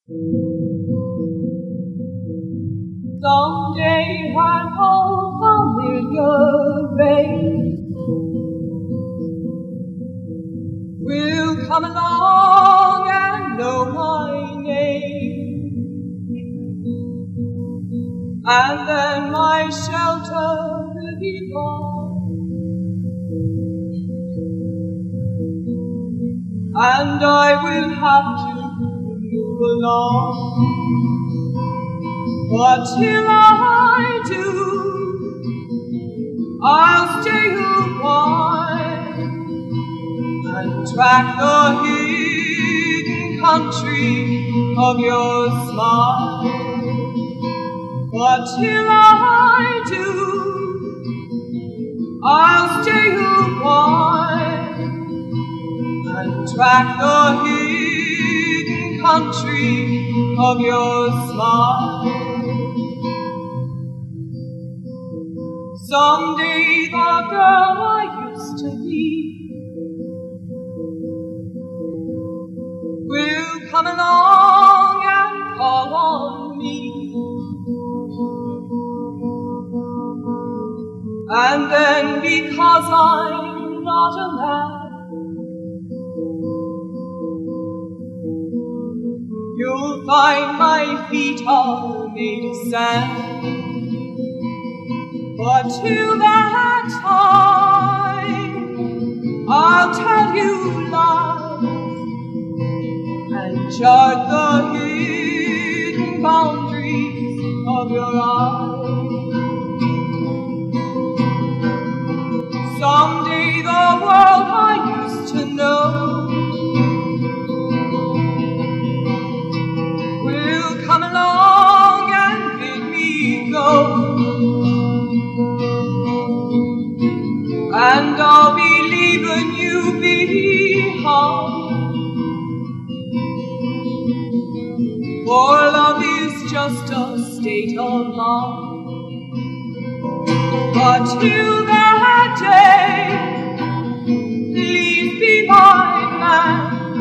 Someday an old familiar face will come along and know my name, and then my shelter will be gone, and I will have to move along. But till I do, I'll stay a while and track the hidden country of your smile. But till I do, I'll stay a while and track the hidden country of your smile. Someday the girl I used to be will come along and call on me, and then because I'm not a man, you'll find my feet are made of sand. But till that time, I'll tell you lies and chart the hidden boundaries of your eyes. Someday the world I used to know will come along and bid me go, and I'll be leaving you behind. For love is just a state of mind. But till that day, please be my man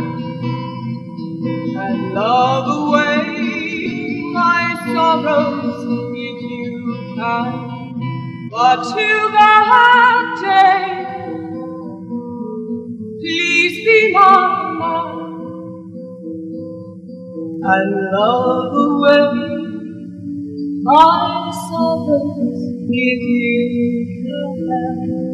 and love away my sorrows if you can. But till that day, please be my man and love away my sorrows if you can.